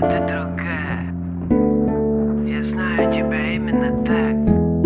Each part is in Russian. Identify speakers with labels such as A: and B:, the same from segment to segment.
A: ты другая. Я знаю тебя именно так.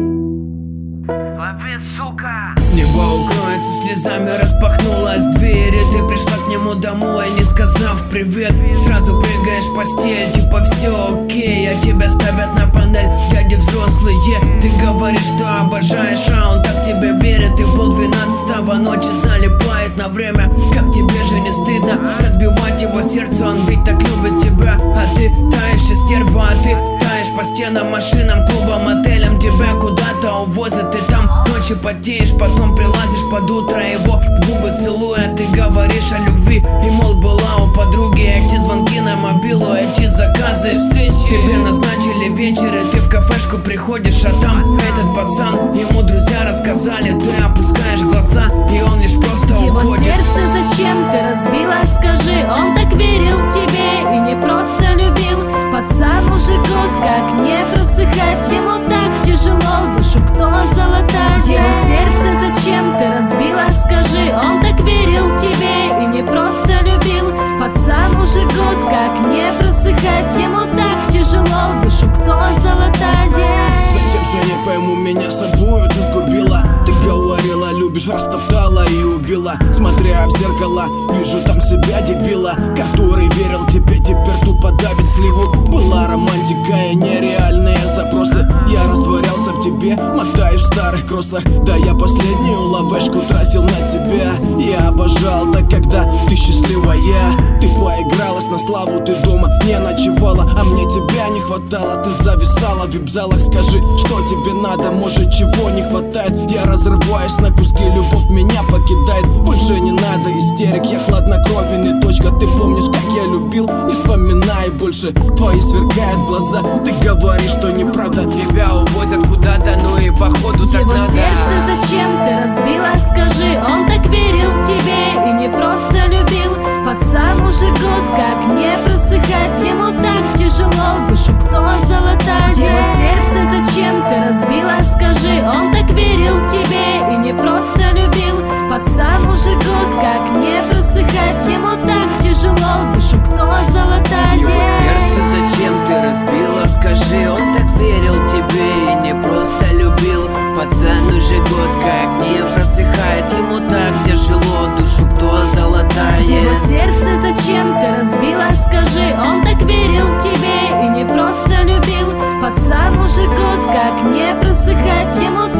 A: Лови, сука!
B: Небо укроется слезами, распахнулась дверь, и ты пришла к нему домой, не сказав привет. Сразу прыгаешь в постель, типа все окей, а тебя ставят на панель дяди взрослые. Ты говоришь, что обожаешь, а он так тебе верит. И 11:30 ночи залипает на время. Как тебе же не стыдно разбивать его сердце, он ведь так любит тебя. А ты таешь, стерва, а ты таешь по стенам, машинам, клубам, отелям. Тебя куда-то увозят, ты там ночью потеешь, потом прилазишь под утро его в губы целуя. Ты говоришь о любви, и мол была у подруги эти звонки на мобилу, эти заказы, встречи. Тебе назначили вечер, и ты в кафешку приходишь, а там этот пацан, ему друзья рассказали. Ты опускаешь глаза, и он лишь просто
C: его
B: уходит.
C: Сердце зачем ты разбила, скажи, он так верил в тебе и не просто любил. Пацан уже год как не просыхать, ему так тяжело, душу кто залатать. Его сердце зачем ты разбила, скажи, он так верил в тебе и не просто любил. Пацан уже год как не просыхать, ему так тяжело, душу кто залатать.
D: Зачем же не пойму, меня собою ты сгубила. Ты говорила, любишь, растоптала и убила. Смотря в зеркало, вижу там себя дебила, который верил тебе, теперь тупо давит сливу. Была романтика и нереальные запросы. Я растворялся в тебе, мотаюсь в старых кроссах. Да я последнюю ловешку тратил на тебя. Я обожал, так когда ты счастливая. Ты поигралась на славу, ты дома не ночевала, а мне тебя не хватало. Ты зависала в вип-залах, скажи, что тебе надо, может чего не хватает. Я разрываюсь на куски, любовь меня покидает. Больше не надо истерик, я хладнокровен и точка. Ты помнишь, как я любил, не вспоминай больше. Твои сверкают глаза, ты говоришь, что неправда.
B: Тебя увозят куда-то, ну и походу так
C: его
B: надо.
C: сердце зачем ты разбила, скажи, он так верил в тебе и не просто любил. Пацан уже год как не просыхать, ему так тяжело, душу кто залатать. Его сердце зачем ты разбила, скажи, он так верил в тебе и не просто любил. Пацан уже год как не просыхать, ему так тяжело, душу кто залатать.
B: Его сердце зачем ты разбила, скажи, он так верил тебе и не просто любил. Пацан уже год как не просыхает, ему так тяжело, душу кто залатает.
C: Его сердце зачем ты разбила, скажи, он так верил в тебе и не просто любил. Пацан уже год как не просыхать, ему